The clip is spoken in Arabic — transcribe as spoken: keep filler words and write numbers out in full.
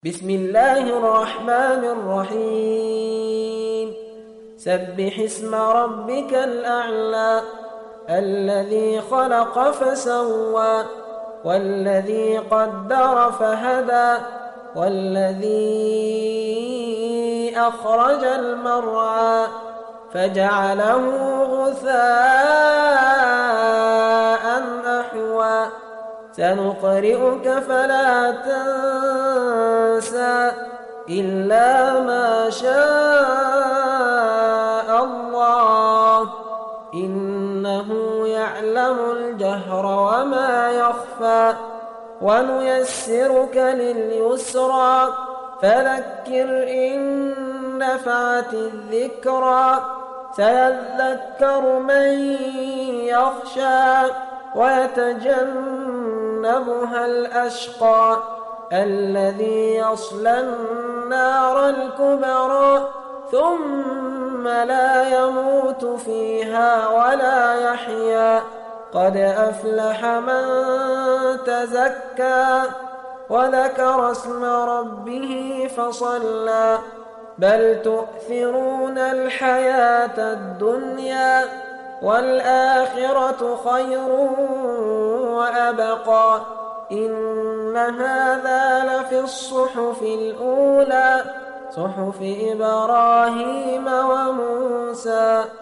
بسم الله الرحمن الرحيم سبح اسم ربك الأعلى الذي خلق فسوى والذي قدر فهدى والذي أخرج المرعى فجعله غثاء أحوى سنقرئك فلا تنسى إلا ما شاء الله إنه يعلم الجهر وما يخفى ونيسرك لليسرى فذكر إن نفعت الذكرى سيذكر من يخشى ويتجنبها الأشقى الذي يصلى النار الكبرى ثم لا يموت فيها ولا يحيا قد أفلح من تزكى وذكر اسم ربه فصلى بل تؤثرون الحياة الدنيا والآخرة خير وأبقى إن هذا لفي الصحف الأولى صحف إبراهيم وموسى.